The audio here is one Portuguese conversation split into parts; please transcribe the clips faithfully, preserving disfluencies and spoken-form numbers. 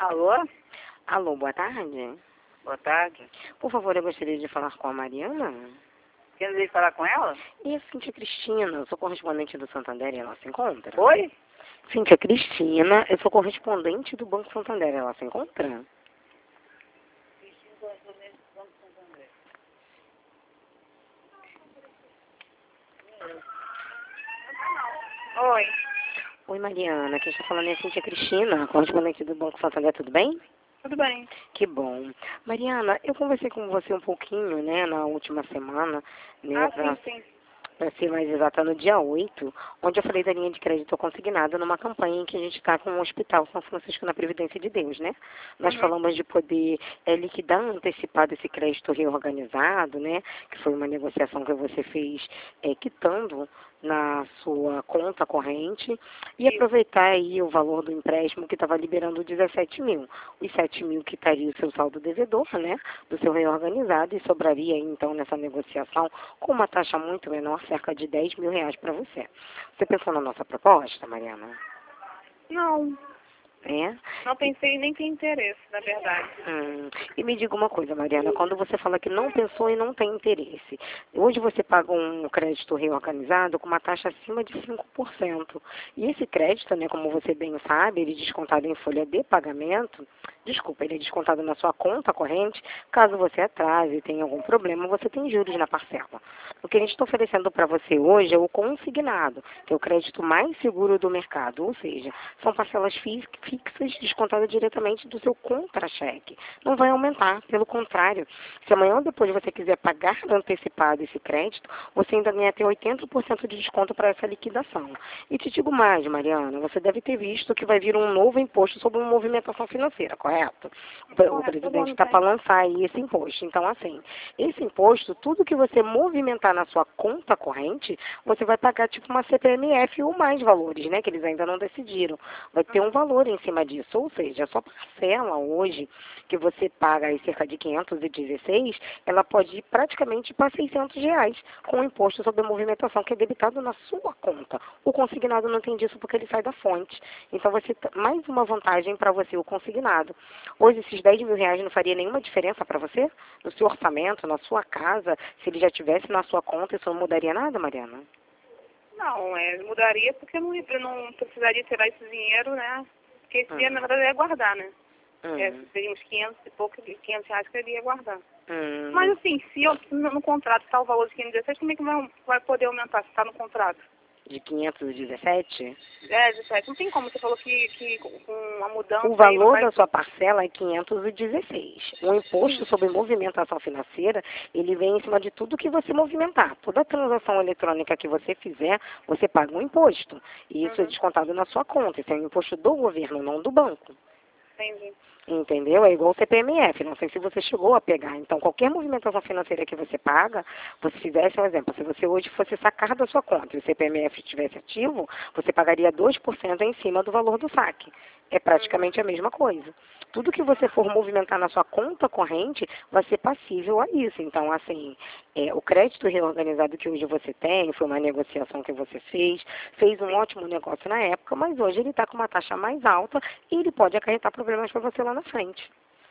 Alô? Alô, boa tarde. Boa tarde. Por favor, eu gostaria de falar com a Mariana. Quer dizer falar com ela? E a Cíntia Cristina, eu sou correspondente do Santander e ela se encontra? Oi? Cíntia Cristina, eu sou correspondente do Banco Santander, ela se encontra? Oi. Oi, Mariana, quem está falando é a Cíntia Cristina, correspondente do Banco Santander, tudo bem? Tudo bem. Que bom. Mariana, eu conversei com você um pouquinho, né, na última semana, né, Ah, pra, sim, sim. para ser mais exata, no dia oito, onde eu falei da linha de crédito consignada numa campanha em que a gente está com o Hospital São Francisco na Previdência de Deus, né? Nós Uhum. falamos de poder é, liquidar antecipado esse crédito reorganizado, né? Que foi uma negociação que você fez é, quitando na sua conta corrente e Isso. aproveitar aí o valor do empréstimo que estava liberando dezessete mil. Os sete mil quitaria o seu saldo devedor, né? Do seu reorganizado e sobraria aí, então, nessa negociação com uma taxa muito menor, cerca de dez mil reais para você. Você pensou na nossa proposta, Mariana? Não, É? não pensei nem ter interesse, na verdade. Hum. E me diga uma coisa, Mariana, quando você fala que não pensou e não tem interesse, hoje você paga um crédito reorganizado com uma taxa acima de cinco por cento. E esse crédito, né, como você bem sabe, ele é descontado em folha de pagamento, desculpa, ele é descontado na sua conta corrente, caso você atrase e tenha algum problema, você tem juros na parcela. O que a gente está oferecendo para você hoje é o consignado, que é o crédito mais seguro do mercado, ou seja, são parcelas fi- fixas descontadas diretamente do seu contra-cheque. Não vai aumentar, pelo contrário. Se amanhã ou depois você quiser pagar antecipado esse crédito, você ainda ganha até oitenta por cento de desconto para essa liquidação. E te digo mais, Mariana, você deve ter visto que vai vir um novo imposto sobre uma movimentação financeira, correto? O, pre- o Correto, todo presidente mundo está tem. para lançar aí esse imposto. Então, assim, esse imposto, tudo que você movimentar na sua conta corrente, você vai pagar tipo uma C P M F ou mais valores, né? Que eles ainda não decidiram. Vai ter um valor em cima disso. Ou seja, a sua parcela hoje, que você paga aí cerca de quinhentos e dezesseis, ela pode ir praticamente para seiscentos reais, com o imposto sobre a movimentação que é debitado na sua conta. O consignado não tem disso porque ele sai da fonte. Então, você t- mais uma vantagem para você, o consignado. Hoje, esses dez mil reais não faria nenhuma diferença para você? No seu orçamento, na sua casa, se ele já tivesse na sua conta, isso não mudaria nada, Mariana? Não, é, mudaria porque eu não, eu não precisaria tirar esse dinheiro, né? Porque esse Hum. dinheiro, na verdade, eu ia guardar, né? Hum. É, seria uns quinhentos e pouco, quinhentos reais que eu iria guardar. Hum. Mas assim, se eu, no, no contrato está o valor de quinhentos e dezesseis, como é que vai, vai poder aumentar se está no contrato? De quinhentos e dezessete? É, dezessete. Não tem como, você falou que, que com a mudança O aí não valor vai... da sua parcela é quinhentos e dezesseis. O imposto sobre movimentação financeira, ele vem em cima de tudo que você movimentar. Toda transação eletrônica que você fizer, você paga um imposto. E isso é Uhum, descontado na sua conta. Isso é um imposto do governo, não do banco. entendi. Entendeu? É igual o C P M F, não sei se você chegou a pegar. Então, qualquer movimentação financeira que você paga, você fizesse um exemplo, se você hoje fosse sacar da sua conta e o C P M F estivesse ativo, você pagaria dois por cento em cima do valor do saque. É praticamente a mesma coisa. Tudo que você for movimentar na sua conta corrente vai ser passível a isso. Então, assim, é, o crédito reorganizado que hoje você tem, foi uma negociação que você fez, fez um ótimo negócio na época, mas hoje ele está com uma taxa mais alta e ele pode acarretar problemas para você lá na frente.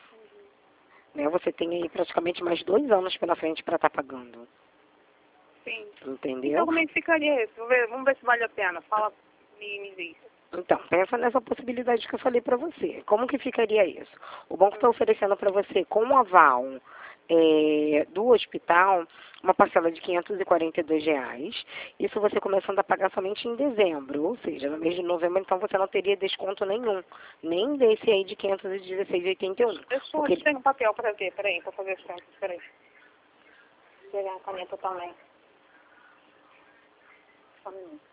Né? Você tem aí praticamente mais dois anos pela frente para estar pagando. Sim. Entendeu? Então, como é que ficaria isso? Vamos ver, vamos ver se vale a pena. Fala, me, me diz. Então, pensa nessa possibilidade que eu falei para você. Como que ficaria isso? O banco está oferecendo para você, com o aval é, do hospital, uma parcela de quinhentos e quarenta e dois reais. Isso você começando a pagar somente em dezembro, ou seja, no mês de novembro, então você não teria desconto nenhum, nem desse aí de quinhentos e dezesseis reais e oitenta e um centavos. Eu só Porque tenho um papel para ver, peraí, para fazer as contas, peraí. Vou pegar a caneta também. Só um minuto.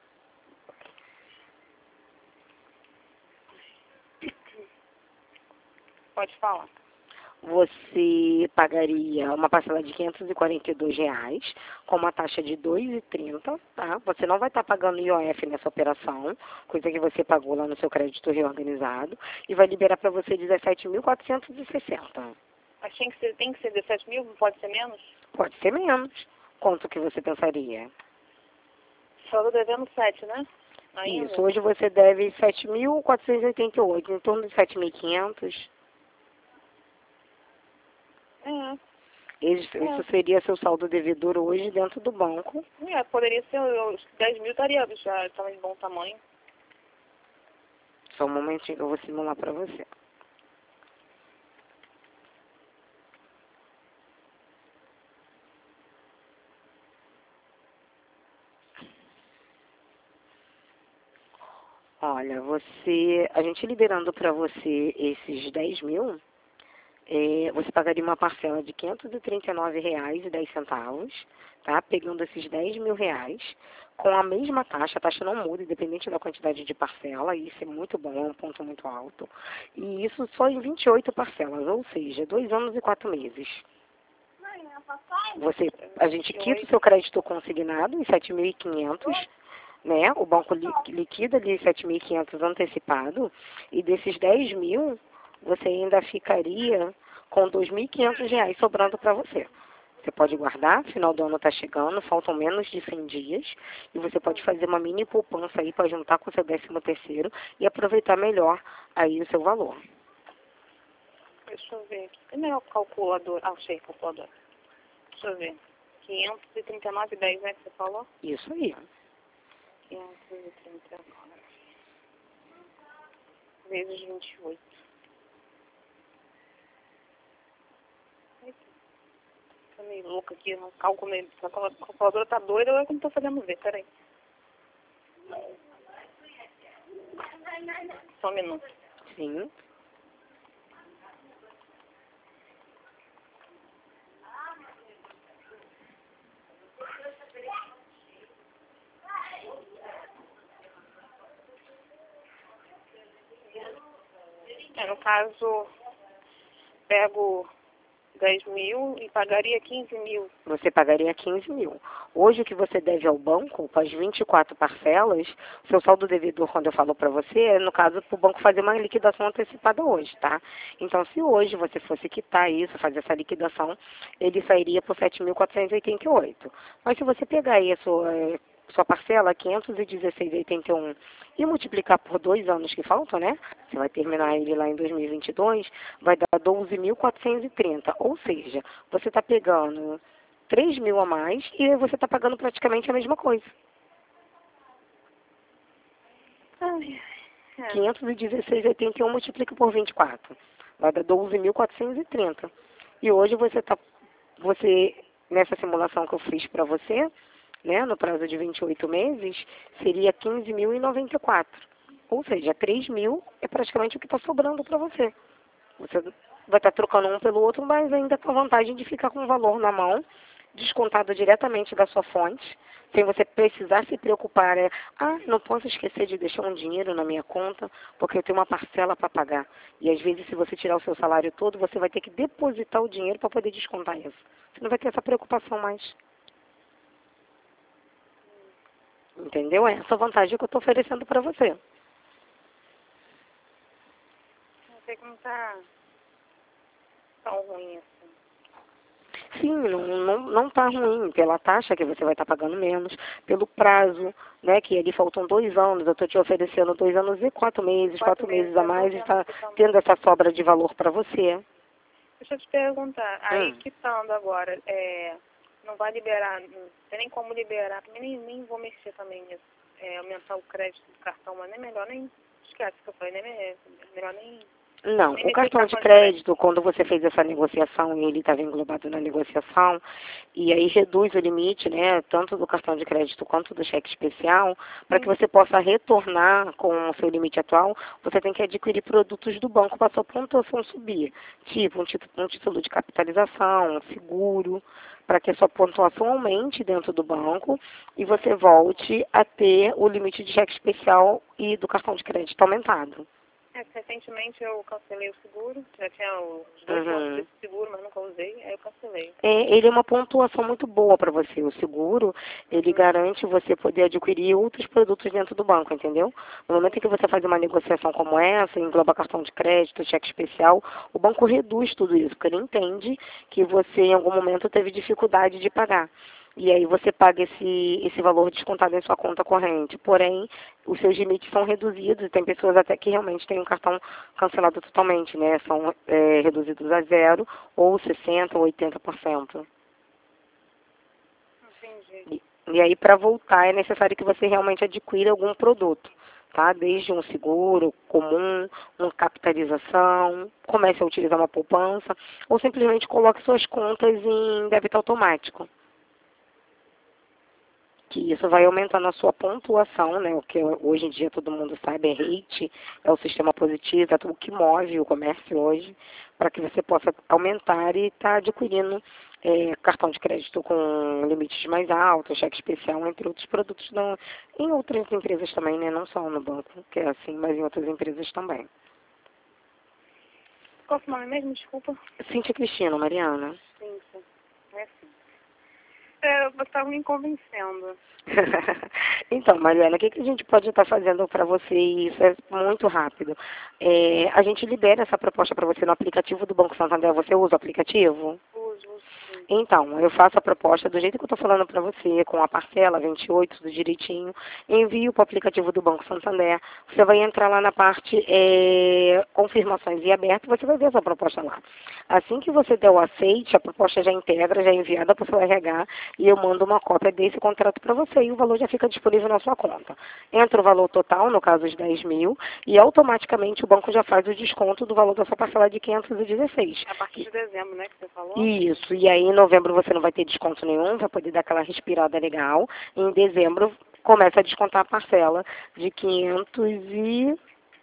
Pode falar. você pagaria uma parcela de quinhentos e quarenta e dois reais, com uma taxa de dois reais e trinta centavos, tá? Você não vai estar pagando I O F nessa operação, coisa que você pagou lá no seu crédito reorganizado, e vai liberar para você dezessete mil quatrocentos e sessenta. Mas tem que ser, tem que ser dezessete mil, não pode ser menos? Pode ser menos. Quanto que você pensaria? Só tô devendo sete, né? ainda? Isso, hoje você deve sete mil quatrocentos e oitenta e oito, em torno de sete mil e quinhentos. É. Isso, isso seria seu saldo devedor hoje dentro do banco. É, poderia ser, os dez mil estaria já estava de bom tamanho. Só um momentinho que eu vou simular para você. Olha, você, a gente liberando para você esses dez mil, é, você pagaria uma parcela de quinhentos e trinta e nove reais e dez centavos, tá? Pegando esses dez mil reais, com a mesma taxa, a taxa não muda, independente da quantidade de parcela, isso é muito bom, é um ponto muito alto. E isso só em vinte e oito parcelas, ou seja, dois anos e quatro meses. Você, a gente quita o seu crédito consignado em sete mil e quinhentos, né? O banco li, liquida ali sete mil e quinhentos antecipado, e desses dez mil, você ainda ficaria com dois mil e quinhentos reais sobrando para você. Você pode guardar, final do ano está chegando, faltam menos de cem dias, e você pode fazer uma mini poupança aí para juntar com o seu décimo terceiro e aproveitar melhor aí o seu valor. Deixa eu ver aqui. É melhor calculador. Ah, achei calculador. Deixa eu ver. quinhentos e trinta e nove e dez, né, que você falou? Isso aí. quinhentos e trinta e nove vezes vinte e oito. Eita, tô meio louca aqui, não cálculo meio. A calculadora tá doida, agora que eu não tô fazendo ver, peraí. Só um minuto. Sim. É, no caso, pego dez mil e pagaria quinze mil. Você pagaria quinze mil. Hoje o que você deve ao banco, com as vinte e quatro parcelas, seu saldo devedor, quando eu falo para você, é no caso para o banco fazer uma liquidação antecipada hoje, tá? Então, se hoje você fosse quitar isso, fazer essa liquidação, ele sairia por sete mil quatrocentos e oitenta e oito. Mas se você pegar aí a sua, sua parcela, quinhentos e dezesseis reais e oitenta e um, e multiplicar por dois anos que faltam, né? Você vai terminar ele lá em dois mil e vinte e dois, vai dar doze mil quatrocentos e trinta. Ou seja, você está pegando três mil a mais e você está pagando praticamente a mesma coisa. Ai, é. quinhentos e dezesseis reais e oitenta e um multiplica por vinte e quatro. Vai dar doze mil quatrocentos e trinta. E hoje você está, você, nessa simulação que eu fiz para você, né, no prazo de vinte e oito meses, seria quinze mil e noventa e quatro. Ou seja, três mil é praticamente o que está sobrando para você. Você vai estar trocando um pelo outro, mas ainda com a vantagem de ficar com o valor na mão, descontado diretamente da sua fonte, sem você precisar se preocupar. É, ah, não posso esquecer de deixar um dinheiro na minha conta, porque eu tenho uma parcela para pagar. E às vezes, se você tirar o seu salário todo, você vai ter que depositar o dinheiro para poder descontar isso. Você não vai ter essa preocupação mais. Entendeu? É essa vantagem que eu estou oferecendo para você. Não sei como tá tão ruim assim. Sim, não, não, não tá ruim pela taxa que você vai estar pagando menos, pelo prazo, né, que ali faltam dois anos, eu estou te oferecendo dois anos e quatro meses, quatro, quatro meses, meses a mais, e está tendo essa sobra de valor para você. Deixa eu te perguntar, aí Hum. quitando agora, é, não vai liberar, não tem nem como liberar, nem, nem vou mexer também nisso, é, aumentar o crédito do cartão, mas nem melhor, nem esquece que eu falei, nem é melhor nem... Não, nem o cartão de de crédito, quando você fez essa negociação e ele estava englobado na negociação, e aí reduz o limite, né, tanto do cartão de crédito quanto do cheque especial, para que você possa retornar com o seu limite atual, você tem que adquirir produtos do banco para a sua pontuação subir, tipo um, título, um título de capitalização, um seguro, para que a sua pontuação aumente dentro do banco e você volte a ter o limite de cheque especial e do cartão de crédito aumentado. É, recentemente eu cancelei o seguro, já tinha os dois anos Uhum. de seguro, mas nunca usei, aí eu cancelei. É, ele é uma pontuação muito boa para você. O seguro, ele Uhum. garante você poder adquirir outros produtos dentro do banco, entendeu? No momento em que você faz uma negociação como essa, engloba cartão de crédito, cheque especial, o banco reduz tudo isso, porque ele entende que você em algum momento teve dificuldade de pagar. E aí você paga esse, esse valor descontado em sua conta corrente. Porém, os seus limites são reduzidos, e tem pessoas até que realmente têm um cartão cancelado totalmente, né? São é, reduzidos a zero, ou sessenta por cento, ou oitenta por cento. Entendi. E, e aí, para voltar, é necessário que você realmente adquira algum produto, tá? Desde um seguro comum, uma capitalização, comece a utilizar uma poupança, ou simplesmente coloque suas contas em débito automático, que isso vai aumentando a sua pontuação, né? O que hoje em dia todo mundo sabe é rate, é o sistema positivo, é tudo que move o comércio hoje, para que você possa aumentar e estar adquirindo é, cartão de crédito com limites mais altos, cheque especial, entre outros produtos, não, em outras empresas também, né? Não só no banco, que é assim, mas em outras empresas também. Qual é o nome mesmo? Desculpa. Cíntia Cristina, Mariana. Sim, sim. É assim. É, você estava me convencendo. Então, Mariana, o que, que a gente pode estar fazendo para você? Isso é muito rápido. É, a gente libera essa proposta para você no aplicativo do Banco Santander. Você usa o aplicativo? Uso, uso sim. Então, eu faço a proposta do jeito que eu estou falando para você, com a parcela vinte e oito, tudo direitinho, envio para o aplicativo do Banco Santander. Você vai entrar lá na parte é, confirmações e aberto, você vai ver essa proposta lá. Assim que você der o aceite, a proposta já integra, já é enviada para o seu R H, e eu mando uma cópia desse contrato para você, e o valor já fica disponível na sua conta. Entra o valor total, no caso os dez mil, e automaticamente o banco já faz o desconto do valor da sua parcela de quinhentos e dezesseis. A partir de dezembro, né, que você falou? Isso, e aí em novembro você não vai ter desconto nenhum, vai poder dar aquela respirada legal. E em dezembro começa a descontar a parcela de quinhentos e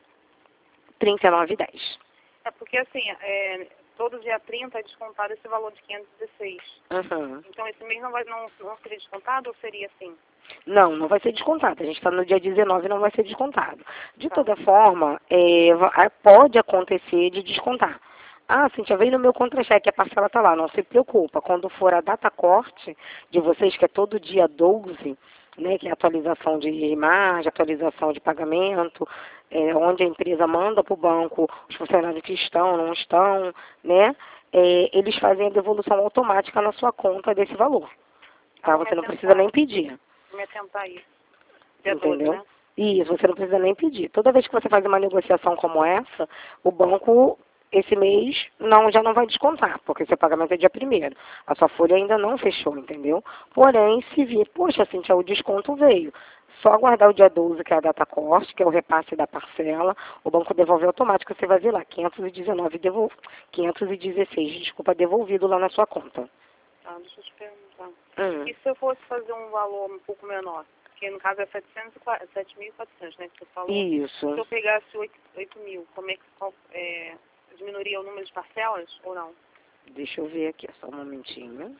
trinta e nove reais e dez centavos. É porque assim, é, todo dia trinta é descontado esse valor de quinhentos e dezesseis. Uhum. Então esse mês não, vai, não, não seria descontado ou seria assim? Não, não vai ser descontado. A gente está no dia dezenove e não vai ser descontado. De Tá. toda forma, é, va- pode acontecer de descontar. Ah, Cintia, veio no meu contra-cheque, a parcela está lá, não se preocupa. Quando for a data corte de vocês, que é todo dia doze, né, que é atualização de imagem, atualização de pagamento, é, onde a empresa manda para o banco os funcionários que estão, não estão, né, é, eles fazem a devolução automática na sua conta desse valor. Tá? Ah, vou me Você não precisa atentar. nem pedir. Vou me atentar a isso. Dia doze, Entendeu? né? Isso, você não precisa nem pedir. Toda vez que você faz uma negociação como essa, o banco, esse mês, não, já não vai descontar, porque seu pagamento é dia primeiro. A sua folha ainda não fechou, entendeu? Porém, se vir, poxa, Cintia, o desconto veio. Só aguardar o dia doze, que é a data corte, que é o repasse da parcela, o banco devolve automático, você vai ver lá, quinhentos e dezenove devol... quinhentos e dezesseis, desculpa, devolvido lá na sua conta. Tá, deixa eu te perguntar. Hum. E se eu fosse fazer um valor um pouco menor? Que no caso é sete mil e quatrocentos, né, que você falou. Isso. Se eu pegasse oito mil, como é que qual- é, diminuiria o número de parcelas ou não? Deixa eu ver aqui, só um momentinho.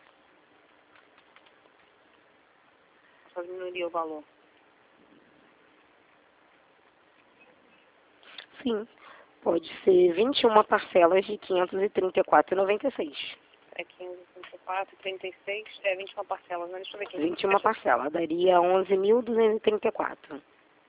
Só diminuiria o valor? Sim, pode ser vinte e uma parcelas de quinhentos e trinta e quatro reais e noventa e seis. É quinze, trinta e quatro, trinta e seis, é vinte e uma parcelas, né? Deixa eu ver aqui. vinte e uma parcelas, daria onze mil duzentos e trinta e quatro.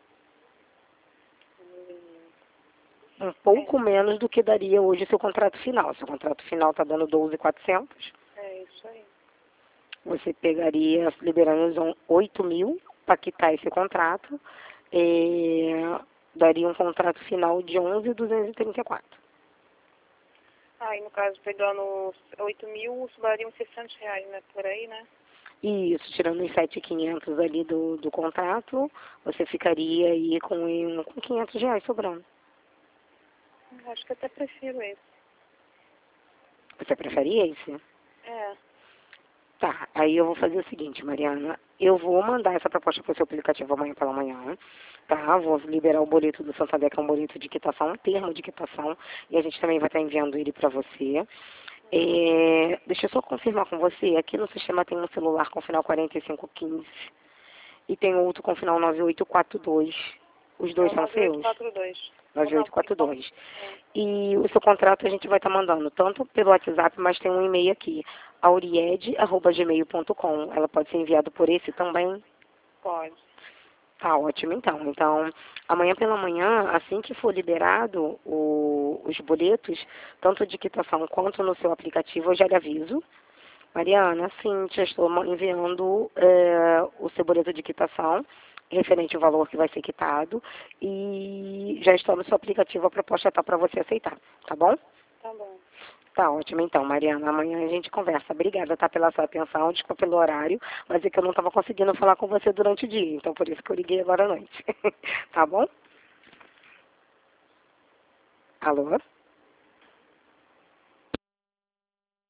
Um pouco menos do que daria hoje o seu contrato final. Seu contrato final está dando doze mil e quatrocentos. É isso aí. Você pegaria, liberando oito mil para quitar esse contrato, é, daria um contrato final de onze mil duzentos e trinta e quatro. Aí, no caso, pegando oito mil, sobraria uns seiscentos reais, né? Por aí, né? Isso, tirando os sete mil e quinhentos ali do, do contrato, você ficaria aí com, um- com quinhentos reais sobrando. Eu acho que até prefiro esse. Você preferia esse? É. Tá, aí eu vou fazer o seguinte, Mariana. Eu vou mandar essa proposta para o seu aplicativo amanhã pela manhã, tá? Vou liberar o boleto do Santander, que é um boleto de quitação, um termo de quitação, e a gente também vai estar enviando ele para você. É, deixa eu só confirmar com você, aqui no sistema tem um celular com final quarenta e cinco quinze e tem outro com final nove oito quatro dois. Os dois É o são nove oito seus? quatro dois. nove oito quatro dois. É. E o seu contrato a gente vai estar mandando tanto pelo WhatsApp, mas tem um e-mail aqui, auried arroba gmail ponto com. Ela pode ser enviada por esse também? Pode. Tá ótimo, então. Então, amanhã pela manhã, assim que for liberado o- os boletos, tanto de quitação quanto no seu aplicativo, eu já lhe aviso. Mariana, sim, já estou ma- enviando é, o seu boleto de quitação. referente ao valor que vai ser quitado e já estou no seu aplicativo, a proposta está para você aceitar, tá bom? Tá bom. Tá ótimo então, Mariana. Amanhã a gente conversa. Obrigada, tá, pela sua atenção, desculpa pelo horário, mas é que eu não estava conseguindo falar com você durante o dia, então por isso que eu liguei agora à noite. Tá bom? Alô?